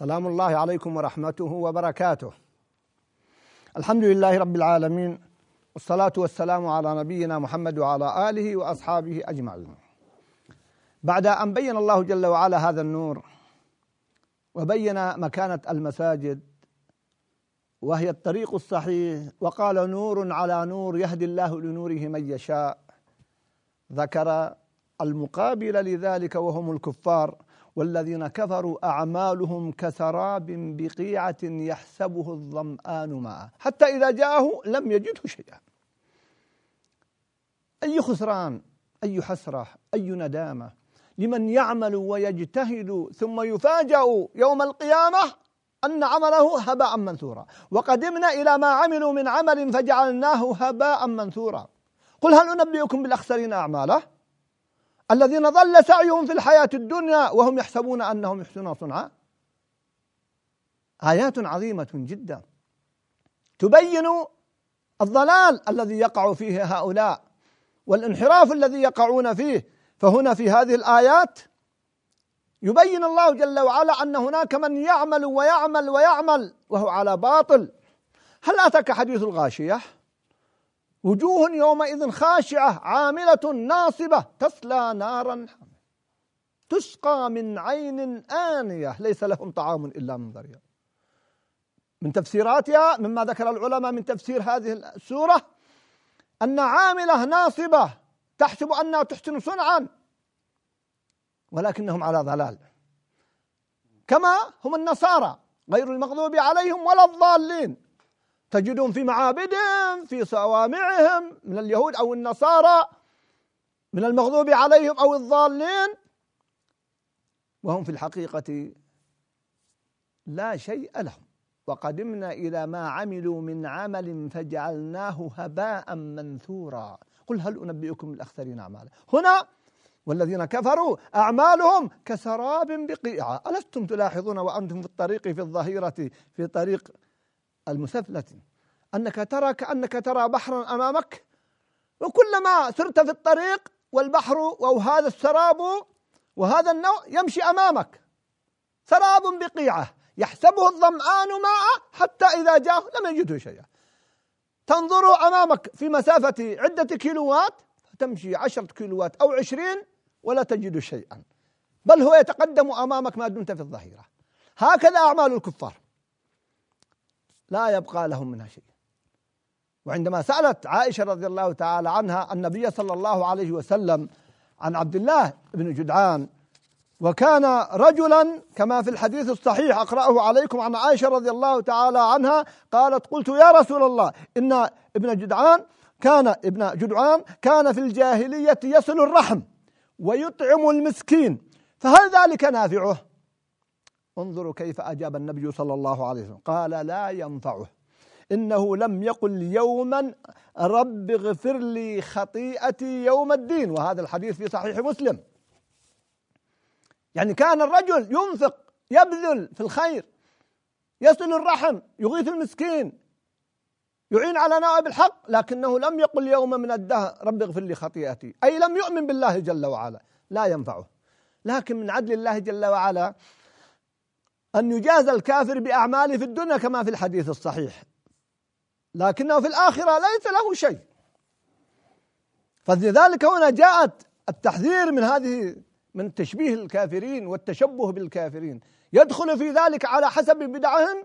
سلام الله عليكم ورحمته وبركاته. الحمد لله رب العالمين، والصلاة والسلام على نبينا محمد وعلى آله وأصحابه أجمعين. بعد أن بين الله جل وعلا هذا النور وبين مكانة المساجد وهي الطريق الصحيح، وقال نور على نور يهدي الله لنوره من يشاء، ذكر المقابل لذلك وهم الكفار: والذين كفروا أعمالهم كسراب بقيعة يحسبه الظمآن ماء حتى إذا جاءه لم يجده شيئا. أي خسران، أي حسرة، أي ندامة لمن يعمل ويجتهد ثم يفاجأ يوم القيامة أن عمله هباء منثورا. وقدمنا إلى ما عملوا من عمل فجعلناه هباء منثورا. قل هل أنبئكم بالأخسرين أعمالا الذين ضل سعيهم في الحياة الدنيا وهم يحسبون أنهم يحسنون صنعا. آيات عظيمة جدا تبين الضلال الذي يقع فيه هؤلاء والانحراف الذي يقعون فيه. فهنا في هذه الآيات يبين الله جل وعلا أن هناك من يعمل ويعمل ويعمل وهو على باطل. هل أتاك حديث الغاشية؟ وجوه يومئذ خاشعة عاملة ناصبة تصلى نارا تسقى من عين آنية ليس لهم طعام إلا من ضريع. من تفسيراتها مما ذكر العلماء من تفسير هذه السورة أن عاملة ناصبة تحسب أنها تحسن صنعا ولكنهم على ضلال، كما هم النصارى غير المغضوب عليهم ولا الضالين. تجدون في معابدهم في صوامعهم من اليهود أو النصارى من المغضوب عليهم أو الضالين، وهم في الحقيقة لا شيء لهم. وقدمنا إلى ما عملوا من عمل فجعلناه هباء منثورا. قل هل أنبئكم بالأخسرين أعمالا. هنا والذين كفروا أعمالهم كسراب بقيعة. ألستم تلاحظون وأنتم في الطريق في الظهيرة في طريق المسفلة أنك ترى كأنك ترى بحرا أمامك، وكلما سرت في الطريق والبحر وهذا السراب وهذا النوع يمشي أمامك، سراب بقيعة يحسبه الظمآن ماء حتى إذا جاءه لم يجده شيئا. تنظر أمامك في مسافة عدة كيلوات فتمشي 10 كيلوات أو 20 ولا تجد شيئا، بل هو يتقدم أمامك ما دمت في الظهيرة. هكذا أعمال الكفار لا يبقى لهم منها شيء. وعندما سألت عائشة رضي الله تعالى عنها النبي صلى الله عليه وسلم عن عبد الله بن جدعان، وكان رجلا كما في الحديث الصحيح أقرأه عليكم عن عائشة رضي الله تعالى عنها قالت: قلت يا رسول الله إن ابن جدعان كان في الجاهلية يصل الرحم ويطعم المسكين، فهل ذلك نافعه؟ انظروا كيف أجاب النبي صلى الله عليه وسلم، قال: لا ينفعه، إنه لم يقل يوما رب اغفر لي خطيئتي يوم الدين. وهذا الحديث في صحيح مسلم. يعني كان الرجل ينفق يبذل في الخير، يصل الرحم، يغيث المسكين، يعين على نائب الحق، لكنه لم يقل يوم من الدهر رب اغفر لي خطيئتي، أي لم يؤمن بالله جل وعلا، لا ينفعه. لكن من عدل الله جل وعلا أن يجازى الكافر بأعماله في الدنيا كما في الحديث الصحيح، لكنه في الآخرة ليس له شيء. فلذلك هنا جاءت التحذير من تشبيه الكافرين والتشبه بالكافرين. يدخل في ذلك على حسب بدعهم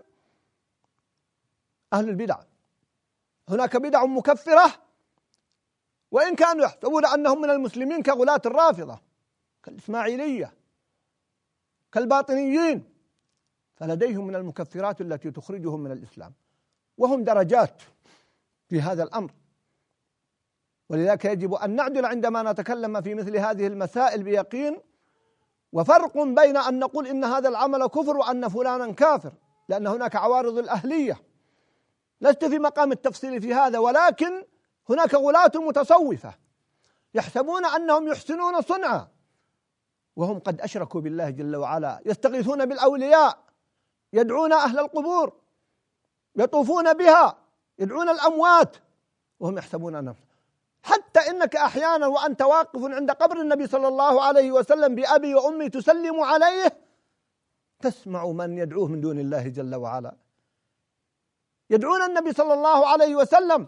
أهل البدع. هناك بدع مكفرة وإن كانوا يحسبون أنهم من المسلمين كغلاة الرافضة كالإسماعيلية كالباطنيين، فلديهم من المكفرات التي تخرجهم من الإسلام، وهم درجات في هذا الأمر. ولذلك يجب أن نعدل عندما نتكلم في مثل هذه المسائل بيقين. وفرق بين أن نقول إن هذا العمل كفر وأن فلانا كافر، لأن هناك عوارض الأهلية، لست في مقام التفصيل في هذا، ولكن هناك غلاة متصوفة يحسبون أنهم يحسنون صنعا وهم قد أشركوا بالله جل وعلا، يستغيثون بالأولياء، يدعون أهل القبور، يطوفون بها، يدعون الأموات وهم يحسبون أنهم. حتى إنك أحيانا وأنت واقف عند قبر النبي صلى الله عليه وسلم بأبي وأمي تسلم عليه تسمع من يدعوه من دون الله جل وعلا، يدعون النبي صلى الله عليه وسلم،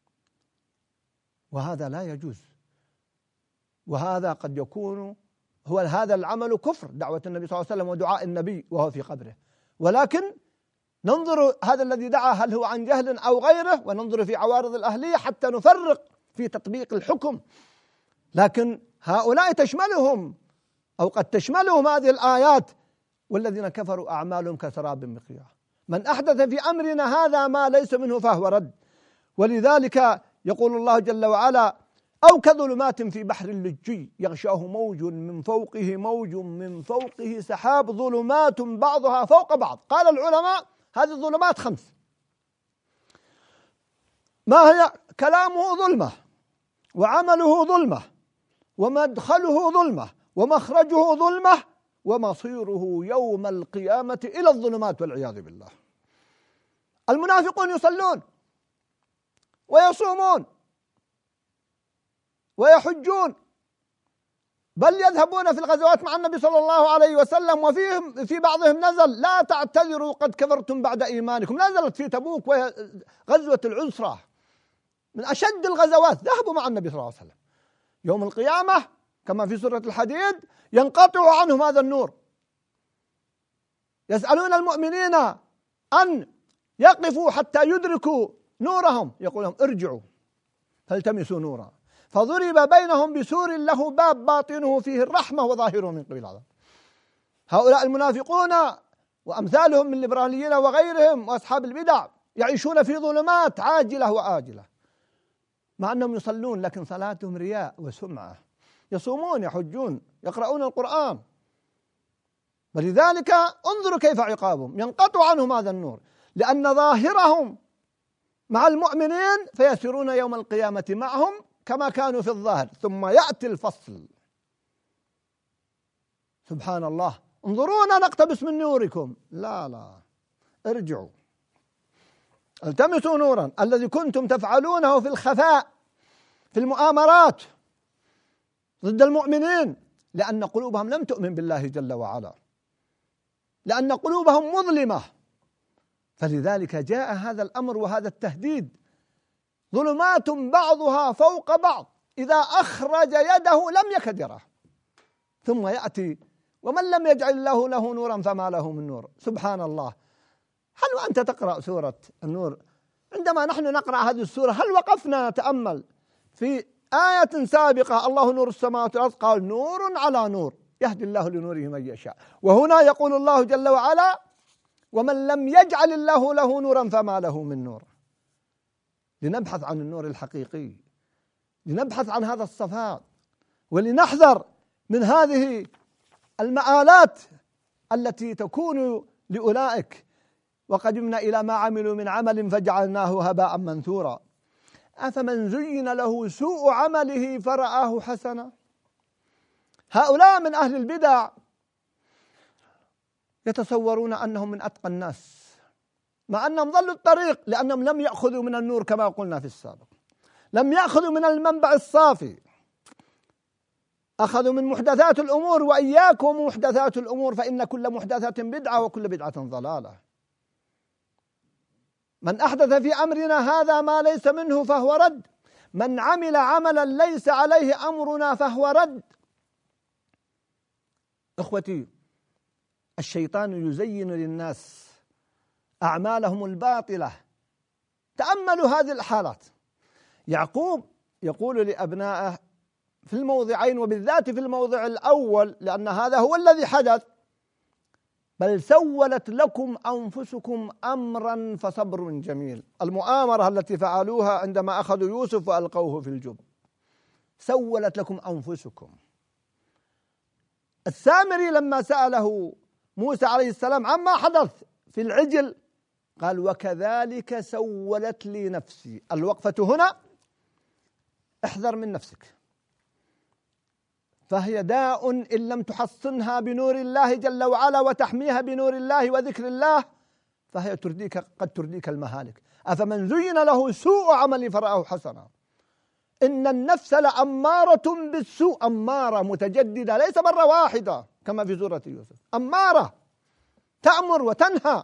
وهذا لا يجوز. وهذا قد يكون هو هذا العمل كفر، دعوة النبي صلى الله عليه وسلم ودعاء النبي وهو في قبره. ولكن ننظر هذا الذي دعا هل هو عن جهل أو غيره، وننظر في عوارض الأهلية حتى نفرق في تطبيق الحكم. لكن هؤلاء تشملهم أو قد تشملهم هذه الآيات: والذين كفروا أعمالهم كسراب بقيعة، من أحدث في أمرنا هذا ما ليس منه فهو رد. ولذلك يقول الله جل وعلا: أو كظلمات في بحر اللجي يغشاه موج من فوقه موج من فوقه سحاب ظلمات بعضها فوق بعض. قال العلماء: هذه الظلمات 5. ما هي؟ كلامه ظلمة، وعمله ظلمة، ومدخله ظلمة، ومخرجه ظلمة، ومصيره يوم القيامة إلى الظلمات والعياذ بالله. المنافقون يصلون ويصومون ويحجون، بل يذهبون في الغزوات مع النبي صلى الله عليه وسلم، وفيهم في بعضهم نزل: لا تعتذروا قد كفرتم بعد إيمانكم. نزلت في تبوك وهي غزوة العسرة من أشد الغزوات، ذهبوا مع النبي صلى الله عليه وسلم. يوم القيامة كما في سورة الحديد ينقطع عنهم هذا النور، يسألون المؤمنين أن يقفوا حتى يدركوا نورهم، يقول لهم: ارجعوا فالتمسوا نورا، فضرب بينهم بسور له باب باطنه فيه الرحمة وظاهره من قبل العذاب. هؤلاء المنافقون وأمثالهم من الليبراليين وغيرهم وأصحاب البدع يعيشون في ظلمات عاجلة وآجلة، مع أنهم يصلون لكن صلاتهم رياء وسمعة، يصومون يحجون يقرؤون القرآن. ولذلك انظروا كيف عقابهم، ينقطع عنهم هذا النور لأن ظاهرهم مع المؤمنين، فيسيرون يوم القيامة معهم كما كانوا في الظاهر، ثم يأتي الفصل. سبحان الله، انظرونا نقتبس من نوركم، لا ارجعوا التمسوا نورا الذي كنتم تفعلونه في الخفاء في المؤامرات ضد المؤمنين، لأن قلوبهم لم تؤمن بالله جل وعلا، لأن قلوبهم مظلمة. فلذلك جاء هذا الأمر وهذا التهديد: ظلمات بعضها فوق بعض إذا أخرج يده لم يكد يراه. ثم يأتي: ومن لم يجعل الله له نورا فما له من نور. سبحان الله، هل وأنت تقرأ سورة النور، عندما نحن نقرأ هذه السورة هل وقفنا نتأمل في آية سابقة: الله نور السماوات والأرض، قال: نور على نور يهدي الله لنوره من يشاء. وهنا يقول الله جل وعلا: ومن لم يجعل الله له نورا فما له من نور. لنبحث عن النور الحقيقي، لنبحث عن هذا الصفاء، ولنحذر من هذه المآلات التي تكون لأولئك: وقدمنا إلى ما عملوا من عمل فجعلناه هباء منثورا أفمن زين له سوء عمله فرآه حسنا. هؤلاء من أهل البدع يتصورون أنهم من أتقى الناس، مع أنهم ضلوا الطريق، لأنهم لم يأخذوا من النور كما قلنا في السابق، لم يأخذوا من المنبع الصافي، أخذوا من محدثات الأمور. وإياكم محدثات الأمور فإن كل محدثة بدعة وكل بدعة ضلالة. من أحدث في أمرنا هذا ما ليس منه فهو رد، من عمل عملا ليس عليه أمرنا فهو رد. إخوتي، الشيطان يزين للناس أعمالهم الباطلة. تأملوا هذه الحالات. يعقوب يقول لأبنائه في الموضعين، وبالذات في الموضع الأول لأن هذا هو الذي حدث: بل سولت لكم أنفسكم أمرا فصبر جميل. المؤامرة التي فعلوها عندما أخذوا يوسف وألقوه في الجب، سولت لكم أنفسكم. السامري لما سأله موسى عليه السلام عما حدث في العجل قال: وكذلك سولت لي نفسي. الوقفة هنا: احذر من نفسك، فهي داء إن لم تحصنها بنور الله جل وعلا وتحميها بنور الله وذكر الله، فهي قد ترديك المهالك. أفمن زين له سوء عمل فرآه حسنا. إن النفس لأمارة بالسوء، أمارة متجددة ليس مرة واحدة كما في سورة يوسف، أمارة. تأمر وتنهى.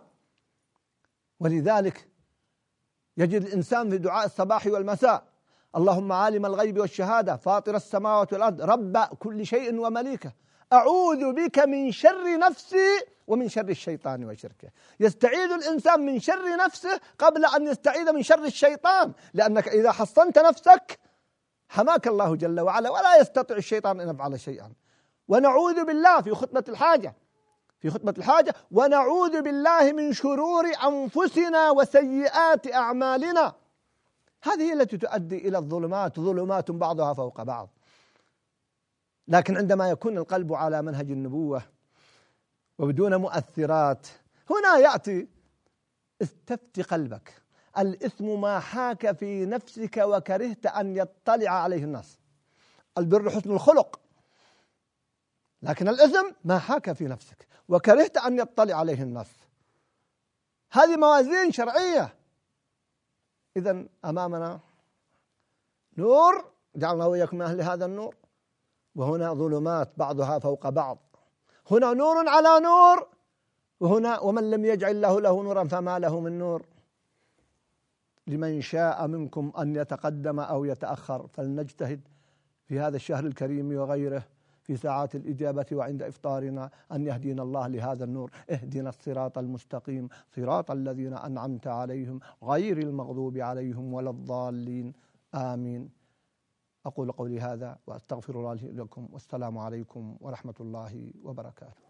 ولذلك يجد الإنسان في دعاء الصباح والمساء: اللهم عالم الغيب والشهادة فاطر السماوات والأرض رب كل شيء ومليكه أعوذ بك من شر نفسي ومن شر الشيطان وشركه. يستعيذ الإنسان من شر نفسه قبل أن يستعيذ من شر الشيطان، لأنك إذا حصنت نفسك حماك الله جل وعلا ولا يستطيع الشيطان أن يفعل شيئا. ونعوذ بالله في خطبة الحاجة ونعوذ بالله من شرور أنفسنا وسيئات أعمالنا. هذه التي تؤدي إلى الظلمات، ظلمات بعضها فوق بعض. لكن عندما يكون القلب على منهج النبوة وبدون مؤثرات، هنا يأتي: استفت قلبك، الإثم ما حاك في نفسك وكرهت أن يطلع عليه الناس. البر حسن الخلق، لكن الإثم ما حاك في نفسك وكرهت أن يطلع عليه الناس. هذه موازين شرعية. إذن أمامنا نور جعلنا وإياكم من أهل هذا النور، وهنا ظلمات بعضها فوق بعض. هنا نور على نور، وهنا ومن لم يجعل له نورا فما له من نور. لمن شاء منكم أن يتقدم أو يتأخر فلنجتهد في هذا الشهر الكريم وغيره في ساعات الإجابة وعند إفطارنا أن يهدينا الله لهذا النور. اهدنا الصراط المستقيم صراط الذين أنعمت عليهم غير المغضوب عليهم ولا الضالين آمين. أقول قولي هذا وأستغفر الله لكم، والسلام عليكم ورحمة الله وبركاته.